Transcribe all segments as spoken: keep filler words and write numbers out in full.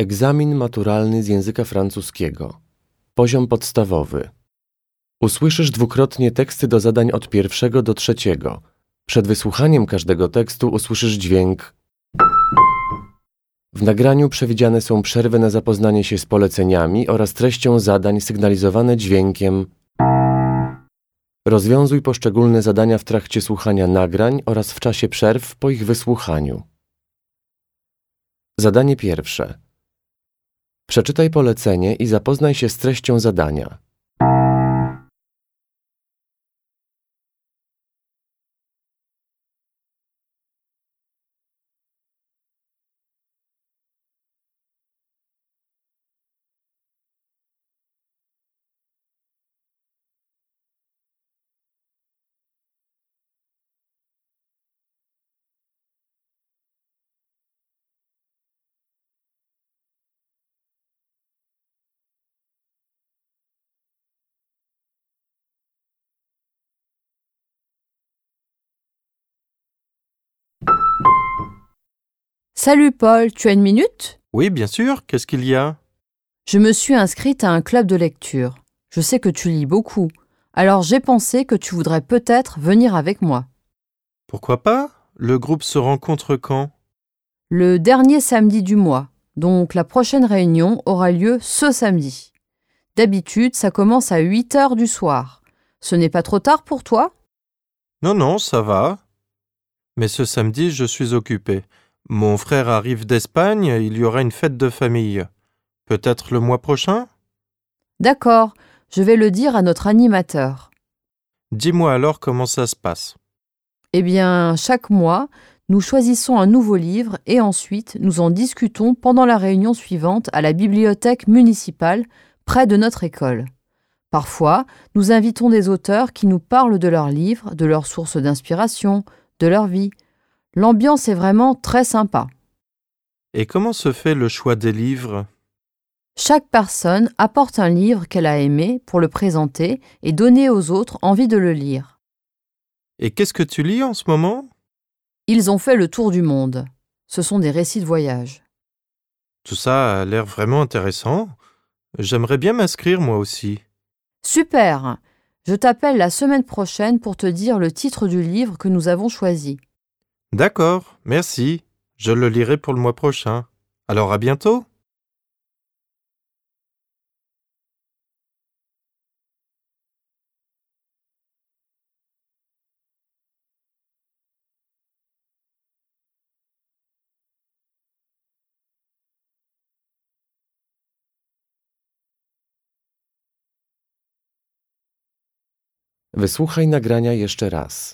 Egzamin maturalny z języka francuskiego. Poziom podstawowy. Usłyszysz dwukrotnie teksty do zadań od pierwszego do trzeciego. Przed wysłuchaniem każdego tekstu usłyszysz dźwięk. W nagraniu przewidziane są przerwy na zapoznanie się z poleceniami oraz treścią zadań sygnalizowane dźwiękiem. Rozwiązuj poszczególne zadania w trakcie słuchania nagrań oraz w czasie przerw po ich wysłuchaniu. Zadanie pierwsze. Przeczytaj polecenie i zapoznaj się z treścią zadania. Salut Paul, tu as une minute? Oui, bien sûr. Qu'est-ce qu'il y a? Je me suis inscrite à un club de lecture. Je sais que tu lis beaucoup. Alors j'ai pensé que tu voudrais peut-être venir avec moi. Pourquoi pas? Le groupe se rencontre quand? Le dernier samedi du mois. Donc la prochaine réunion aura lieu ce samedi. D'habitude, ça commence à huit heures du soir. Ce n'est pas trop tard pour toi? Non, non, ça va. Mais ce samedi, je suis occupé. Mon frère arrive d'Espagne, il y aura une fête de famille. Peut-être le mois prochain? D'accord, je vais le dire à notre animateur. Dis-moi alors comment ça se passe. Eh bien, chaque mois, nous choisissons un nouveau livre et ensuite nous en discutons pendant la réunion suivante à la bibliothèque municipale près de notre école. Parfois, nous invitons des auteurs qui nous parlent de leurs livres, de leurs sources d'inspiration, de leur vie. L'ambiance est vraiment très sympa. Et comment se fait le choix des livres? Chaque personne apporte un livre qu'elle a aimé pour le présenter et donner aux autres envie de le lire. Et qu'est-ce que tu lis en ce moment? Ils ont fait le tour du monde. Ce sont des récits de voyage. Tout ça a l'air vraiment intéressant. J'aimerais bien m'inscrire moi aussi. Super! Je t'appelle la semaine prochaine pour te dire le titre du livre que nous avons choisi. D'accord, merci. Je le lirai pour le mois prochain. Alors à bientôt. Wysłuchaj nagrania jeszcze raz.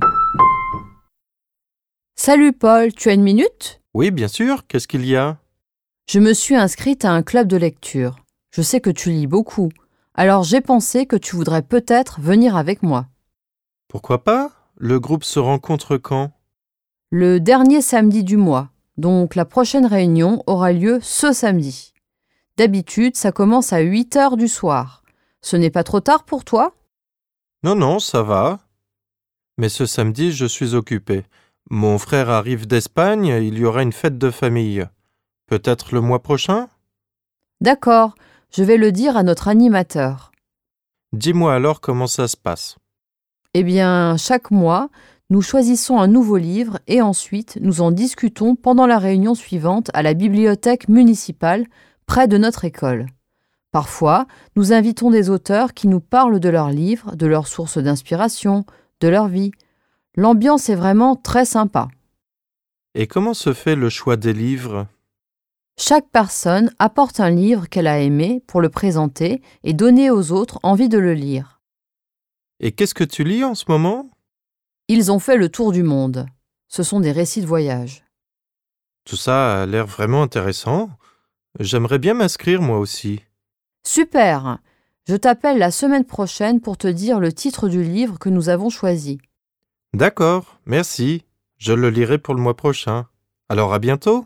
Salut Paul, tu as une minute? Oui, bien sûr. Qu'est-ce qu'il y a? Je me suis inscrite à un club de lecture. Je sais que tu lis beaucoup. Alors j'ai pensé que tu voudrais peut-être venir avec moi. Pourquoi pas? Le groupe se rencontre quand? Le dernier samedi du mois. Donc la prochaine réunion aura lieu ce samedi. D'habitude, ça commence à huit heures du soir. Ce n'est pas trop tard pour toi? Non, non, ça va. Mais ce samedi, je suis occupé. Mon frère arrive d'Espagne, il y aura une fête de famille. Peut-être le mois prochain? D'accord, je vais le dire à notre animateur. Dis-moi alors comment ça se passe. Eh bien, chaque mois, nous choisissons un nouveau livre et ensuite nous en discutons pendant la réunion suivante à la bibliothèque municipale près de notre école. Parfois, nous invitons des auteurs qui nous parlent de leurs livres, de leurs sources d'inspiration, de leur vie. L'ambiance est vraiment très sympa. Et comment se fait le choix des livres? Chaque personne apporte un livre qu'elle a aimé pour le présenter et donner aux autres envie de le lire. Et qu'est-ce que tu lis en ce moment? Ils ont fait le tour du monde. Ce sont des récits de voyage. Tout ça a l'air vraiment intéressant. J'aimerais bien m'inscrire moi aussi. Super! Je t'appelle la semaine prochaine pour te dire le titre du livre que nous avons choisi. D'accord, merci. Je le lirai pour le mois prochain. Alors à bientôt.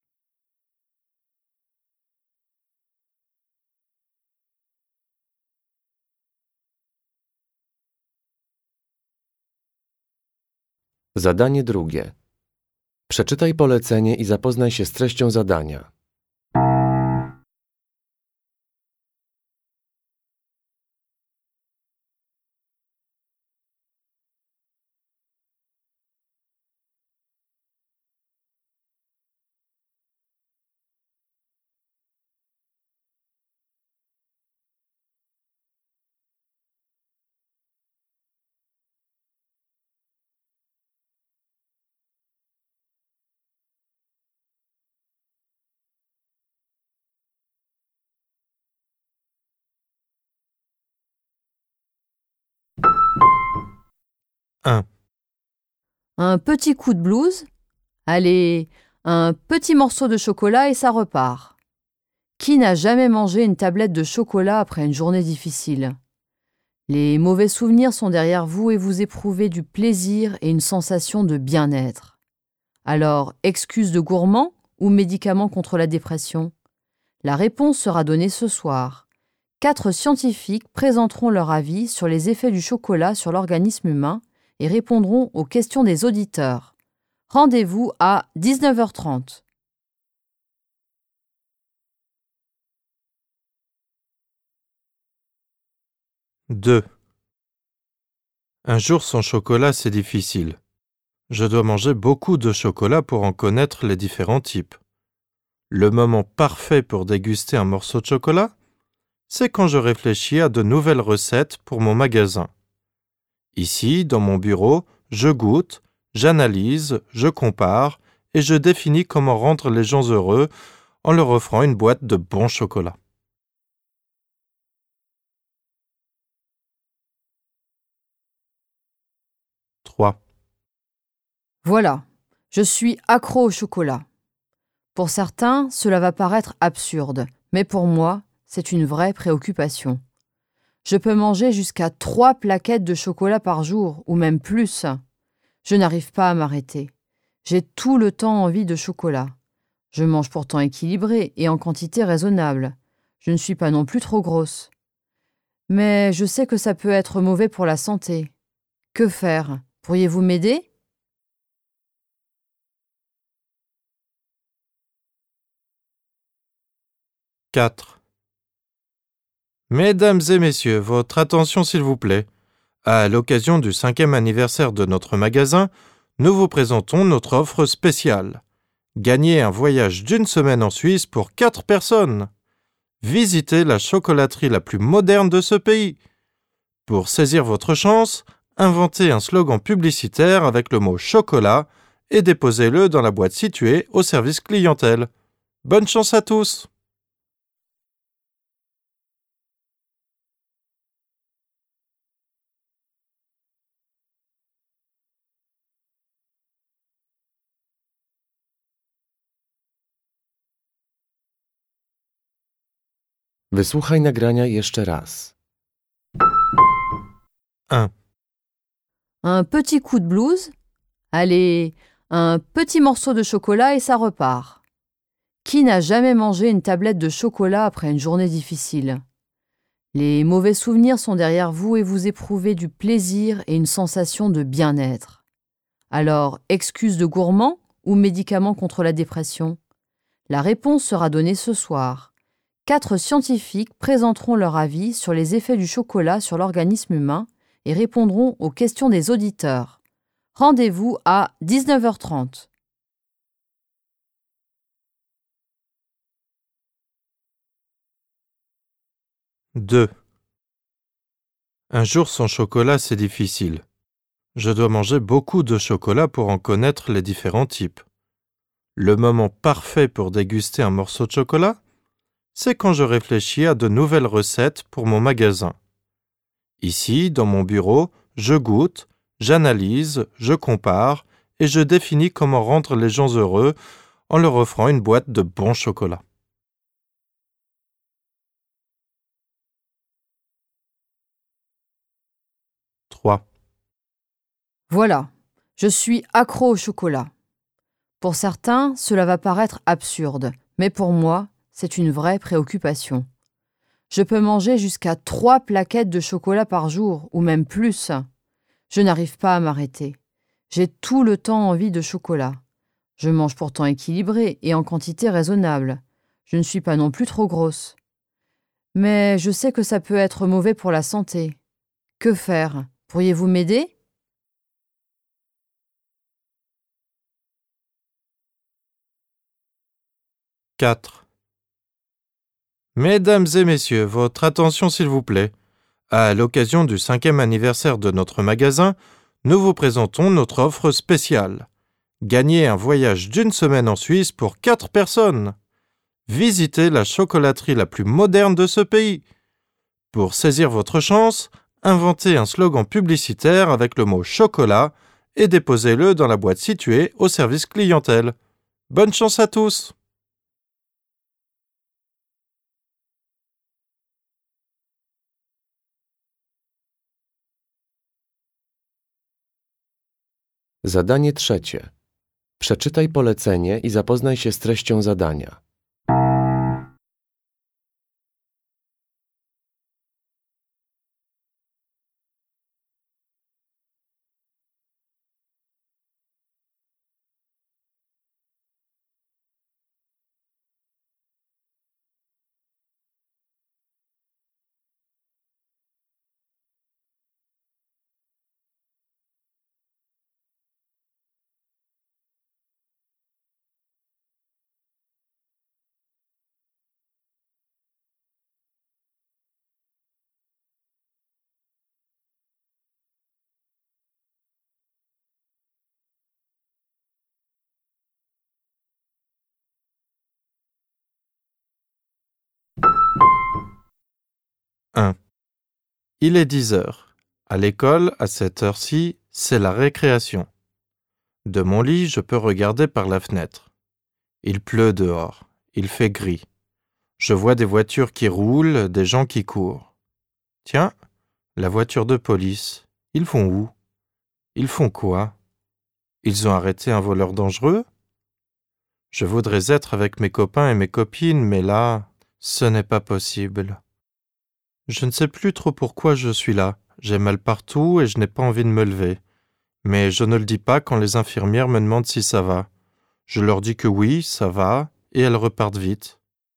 Zadanie drugie. Przeczytaj polecenie i zapoznaj się z treścią zadania. un. Un petit coup de blues. Allez, un petit morceau de chocolat et ça repart. Qui n'a jamais mangé une tablette de chocolat après une journée difficile? Les mauvais souvenirs sont derrière vous et vous éprouvez du plaisir et une sensation de bien-être. Alors, excuse de gourmand ou médicament contre la dépression? La réponse sera donnée ce soir. Quatre scientifiques présenteront leur avis sur les effets du chocolat sur l'organisme humain et répondront aux questions des auditeurs. Rendez-vous à dix-neuf heures trente. deux. Un jour sans chocolat, c'est difficile. Je dois manger beaucoup de chocolat pour en connaître les différents types. Le moment parfait pour déguster un morceau de chocolat, c'est quand je réfléchis à de nouvelles recettes pour mon magasin. Ici, dans mon bureau, je goûte, j'analyse, je compare et je définis comment rendre les gens heureux en leur offrant une boîte de bon chocolat. trois. Voilà, je suis accro au chocolat. Pour certains, cela va paraître absurde, mais pour moi, c'est une vraie préoccupation. Je peux manger jusqu'à trois plaquettes de chocolat par jour, ou même plus. Je n'arrive pas à m'arrêter. J'ai tout le temps envie de chocolat. Je mange pourtant équilibré et en quantité raisonnable. Je ne suis pas non plus trop grosse. Mais je sais que ça peut être mauvais pour la santé. Que faire? Pourriez-vous m'aider? quatre. Mesdames et messieurs, votre attention s'il vous plaît. À l'occasion du cinquième anniversaire de notre magasin, nous vous présentons notre offre spéciale. Gagnez un voyage d'une semaine en Suisse pour quatre personnes. Visitez la chocolaterie la plus moderne de ce pays. Pour saisir votre chance, inventez un slogan publicitaire avec le mot chocolat et déposez-le dans la boîte située au service clientèle. Bonne chance à tous! Wysłuchaj nagrania jeszcze raz. un. Un petit coup de blues. Allez, un petit morceau de chocolat et ça repart. Qui n'a jamais mangé une tablette de chocolat après une journée difficile? Les mauvais souvenirs sont derrière vous et vous éprouvez du plaisir et une sensation de bien-être. Alors, excuse de gourmand ou médicament contre la dépression? La réponse sera donnée ce soir. Quatre scientifiques présenteront leur avis sur les effets du chocolat sur l'organisme humain et répondront aux questions des auditeurs. Rendez-vous à dix-neuf heures trente. deux. Un jour sans chocolat, c'est difficile. Je dois manger beaucoup de chocolat pour en connaître les différents types. Le moment parfait pour déguster un morceau de chocolat, c'est quand je réfléchis à de nouvelles recettes pour mon magasin. Ici, dans mon bureau, je goûte, j'analyse, je compare et je définis comment rendre les gens heureux en leur offrant une boîte de bon chocolat. trois. Voilà, je suis accro au chocolat. Pour certains, cela va paraître absurde, mais pour moi, c'est une vraie préoccupation. Je peux manger jusqu'à trois plaquettes de chocolat par jour, ou même plus. Je n'arrive pas à m'arrêter. J'ai tout le temps envie de chocolat. Je mange pourtant équilibré et en quantité raisonnable. Je ne suis pas non plus trop grosse. Mais je sais que ça peut être mauvais pour la santé. Que faire? Pourriez-vous m'aider? quatre. Mesdames et messieurs, votre attention s'il vous plaît. À l'occasion du cinquième anniversaire de notre magasin, nous vous présentons notre offre spéciale. Gagnez un voyage d'une semaine en Suisse pour quatre personnes. Visitez la chocolaterie la plus moderne de ce pays. Pour saisir votre chance, Inventez un slogan publicitaire avec le mot chocolat et déposez-le dans la boîte située au service clientèle. Bonne chance à tous! Zadanie trzecie. Przeczytaj polecenie i zapoznaj się z treścią zadania. un. Il est dix heures. À l'école, à cette heure-ci, c'est la récréation. De mon lit, je peux regarder par la fenêtre. Il pleut dehors. Il fait gris. Je vois des voitures qui roulent, des gens qui courent. Tiens, la voiture de police. Ils vont où? Ils font quoi? Ils ont arrêté un voleur dangereux? Je voudrais être avec mes copains et mes copines, mais là, ce n'est pas possible. Je ne sais plus trop pourquoi je suis là. J'ai mal partout et je n'ai pas envie de me lever. Mais je ne le dis pas quand les infirmières me demandent si ça va. Je leur dis que oui, ça va, et elles repartent vite.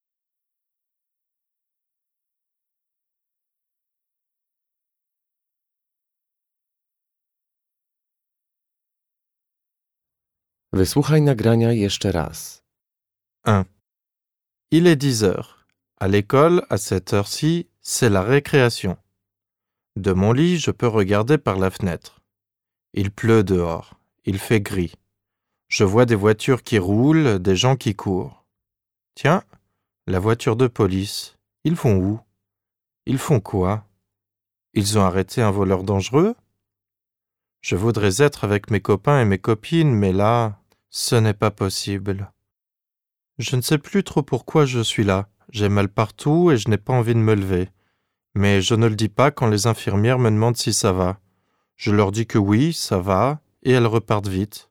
Wysłuchaj nagrania jeszcze raz. un. Il est dix heures. À l'école, à cette heure-ci, c'est la récréation. De mon lit, je peux regarder par la fenêtre. Il pleut dehors. Il fait gris. Je vois des voitures qui roulent, des gens qui courent. Tiens, la voiture de police. Ils vont où? Ils font quoi? Ils ont arrêté un voleur dangereux? Je voudrais être avec mes copains et mes copines, mais là, ce n'est pas possible. Je ne sais plus trop pourquoi je suis là. J'ai mal partout et je n'ai pas envie de me lever. Mais je ne le dis pas quand les infirmières me demandent si ça va. Je leur dis que oui, ça va, et elles repartent vite.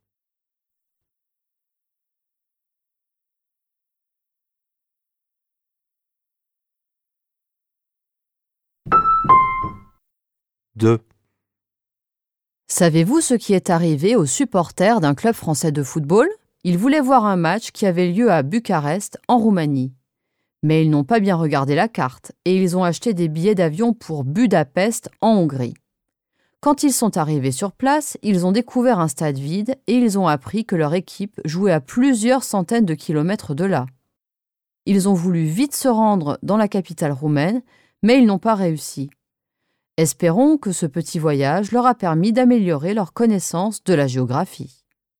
deux. Savez-vous ce qui est arrivé aux supporters d'un club français de football? Ils voulaient voir un match qui avait lieu à Bucarest, en Roumanie. Mais ils n'ont pas bien regardé la carte et ils ont acheté des billets d'avion pour Budapest, en Hongrie. Quand ils sont arrivés sur place, ils ont découvert un stade vide et ils ont appris que leur équipe jouait à plusieurs centaines de kilomètres de là. Ils ont voulu vite se rendre dans la capitale roumaine, mais ils n'ont pas réussi. Espérons que ce petit voyage leur a permis d'améliorer leur connaissance de la géographie.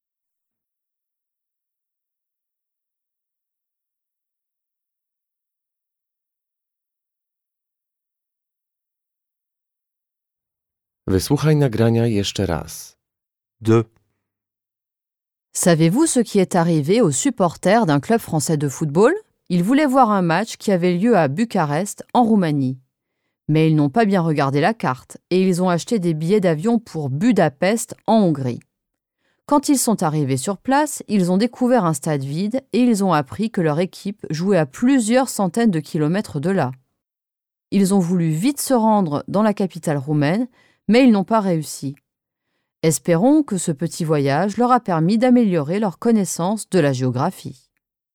Wysłuchaj nagrania jeszcze raz. deux. Savez-vous ce qui est arrivé aux supporters d'un club français de football? Ils voulaient voir un match qui avait lieu à Bucarest, en Roumanie. Mais ils n'ont pas bien regardé la carte et ils ont acheté des billets d'avion pour Budapest, en Hongrie. Quand ils sont arrivés sur place, ils ont découvert un stade vide et ils ont appris que leur équipe jouait à plusieurs centaines de kilomètres de là. Ils ont voulu vite se rendre dans la capitale roumaine, mais ils n'ont pas réussi. Espérons que ce petit voyage leur a permis d'améliorer leur connaissance de la géographie.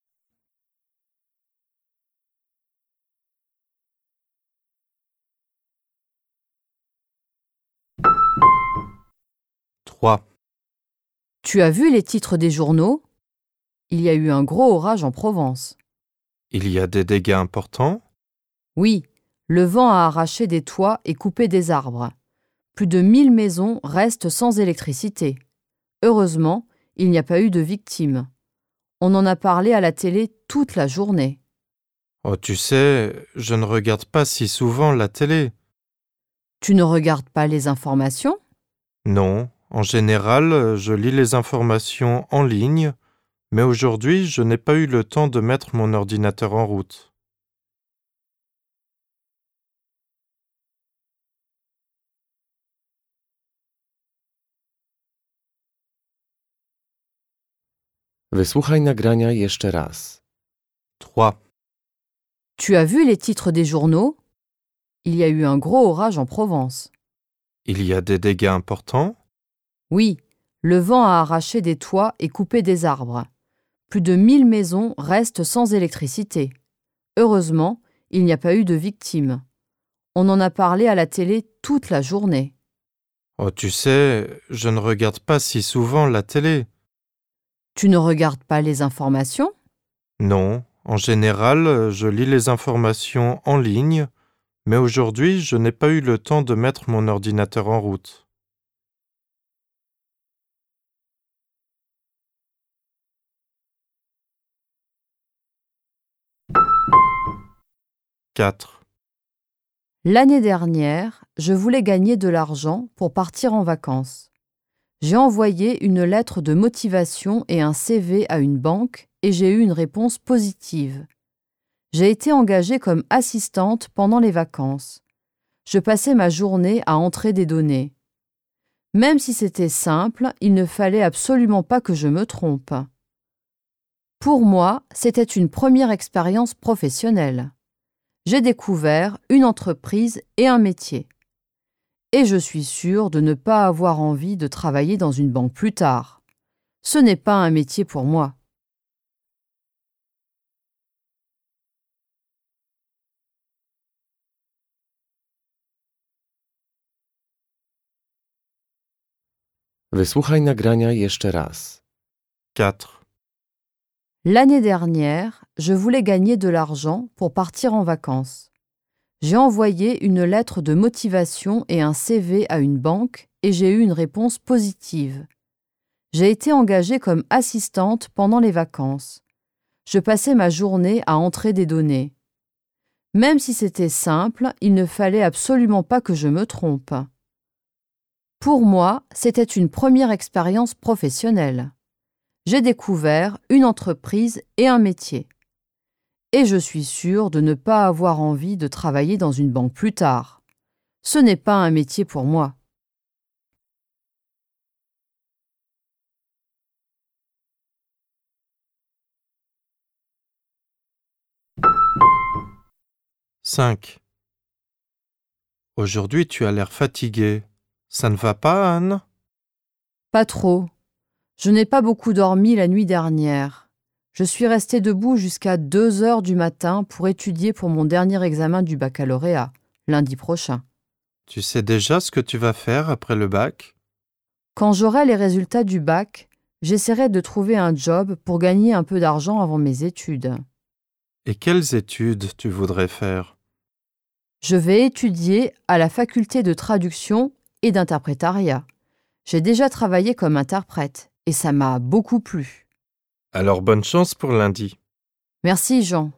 trois. Tu as vu les titres des journaux? Il y a eu un gros orage en Provence. Il y a des dégâts importants? Oui, le vent a arraché des toits et coupé des arbres. Plus de mille maisons restent sans électricité. Heureusement, il n'y a pas eu de victimes. On en a parlé à la télé toute la journée. Oh, tu sais, je ne regarde pas si souvent la télé. Tu ne regardes pas les informations? Non, en général, je lis les informations en ligne, mais aujourd'hui, je n'ai pas eu le temps de mettre mon ordinateur en route. Wysłuchaj nagrania jeszcze raz. trois. Tu as vu les titres des journaux? Il y a eu un gros orage en Provence. Il y a des dégâts importants? Oui, le vent a arraché des toits et coupé des arbres. Plus de mille maisons restent sans électricité. Heureusement, il n'y a pas eu de victimes. On en a parlé à la télé toute la journée. Oh, tu sais, je ne regarde pas si souvent la télé. Tu ne regardes pas les informations? Non, en général, je lis les informations en ligne, mais aujourd'hui, je n'ai pas eu le temps de mettre mon ordinateur en route. quatre. L'année dernière, je voulais gagner de l'argent pour partir en vacances. J'ai envoyé une lettre de motivation et un C V à une banque et j'ai eu une réponse positive. J'ai été engagée comme assistante pendant les vacances. Je passais ma journée à entrer des données. Même si c'était simple, il ne fallait absolument pas que je me trompe. Pour moi, c'était une première expérience professionnelle. J'ai découvert une entreprise et un métier. Et je suis sûre de ne pas avoir envie de travailler dans une banque plus tard. Ce n'est pas un métier pour moi. Wysłuchaj nagrania jeszcze raz. quatre. L'année dernière, je voulais gagner de l'argent pour partir en vacances. J'ai envoyé une lettre de motivation et un C V à une banque et j'ai eu une réponse positive. J'ai été engagée comme assistante pendant les vacances. Je passais ma journée à entrer des données. Même si c'était simple, il ne fallait absolument pas que je me trompe. Pour moi, c'était une première expérience professionnelle. J'ai découvert une entreprise et un métier. Et je suis sûre de ne pas avoir envie de travailler dans une banque plus tard. Ce n'est pas un métier pour moi. cinq. Aujourd'hui, tu as l'air fatigué. Ça ne va pas, Anne? Pas trop. Je n'ai pas beaucoup dormi la nuit dernière. Je suis restée debout jusqu'à deux heures du matin pour étudier pour mon dernier examen du baccalauréat, lundi prochain. Tu sais déjà ce que tu vas faire après le bac? Quand j'aurai les résultats du bac, j'essaierai de trouver un job pour gagner un peu d'argent avant mes études. Et quelles études tu voudrais faire? Je vais étudier à la faculté de traduction et d'interprétariat. J'ai déjà travaillé comme interprète et ça m'a beaucoup plu. Alors bonne chance pour lundi. Merci Jean.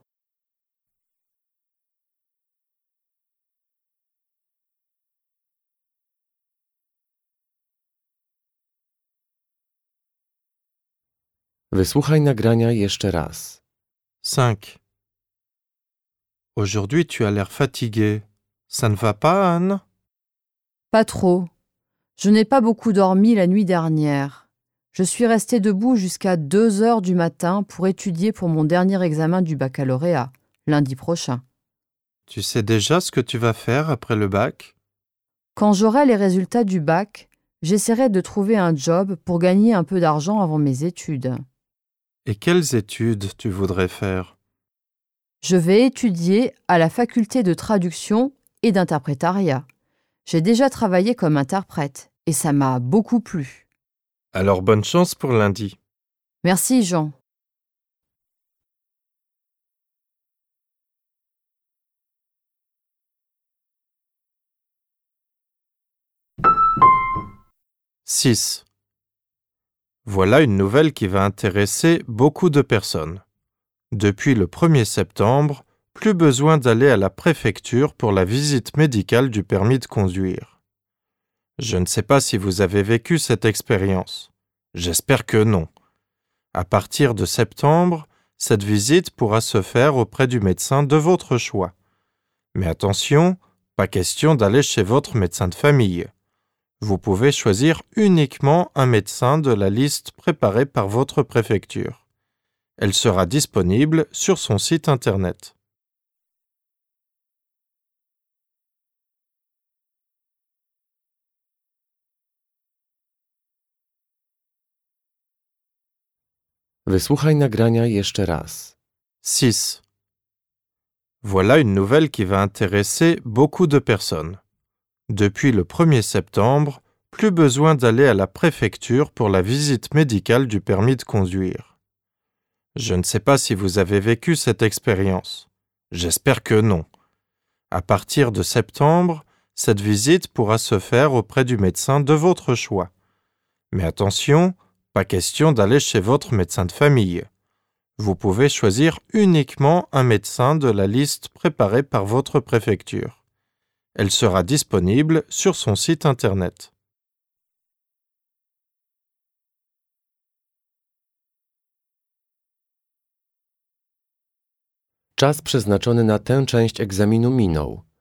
Wysłuchaj nagrania jeszcze raz. cinq. Aujourd'hui, tu as l'air fatigué. Ça ne va pas, Anne? Pas trop. Je n'ai pas beaucoup dormi la nuit dernière. Je suis restée debout jusqu'à deux heures du matin pour étudier pour mon dernier examen du baccalauréat, lundi prochain. Tu sais déjà ce que tu vas faire après le bac? Quand j'aurai les résultats du bac, j'essaierai de trouver un job pour gagner un peu d'argent avant mes études. Et quelles études tu voudrais faire? Je vais étudier à la faculté de traduction et d'interprétariat. J'ai déjà travaillé comme interprète et ça m'a beaucoup plu. Alors bonne chance pour lundi. Merci Jean. six. Voilà une nouvelle qui va intéresser beaucoup de personnes. Depuis le premier septembre, plus besoin d'aller à la préfecture pour la visite médicale du permis de conduire. Je ne sais pas si vous avez vécu cette expérience. J'espère que non. À partir de septembre, cette visite pourra se faire auprès du médecin de votre choix. Mais attention, pas question d'aller chez votre médecin de famille. Vous pouvez choisir uniquement un médecin de la liste préparée par votre préfecture. Elle sera disponible sur son site internet. Wysłuchaj nagrania jeszcze raz. six. Voilà une nouvelle qui va intéresser beaucoup de personnes. Depuis le premier septembre, plus besoin d'aller à la préfecture pour la visite médicale du permis de conduire. Je ne sais pas si vous avez vécu cette expérience. J'espère que non. À partir de septembre, cette visite pourra se faire auprès du médecin de votre choix. Mais attention, pas question d'aller chez votre médecin de famille. Vous pouvez choisir uniquement un médecin de la liste préparée par votre préfecture. Elle sera disponible sur son site internet. Czas przeznaczony na tę część egzaminu minął.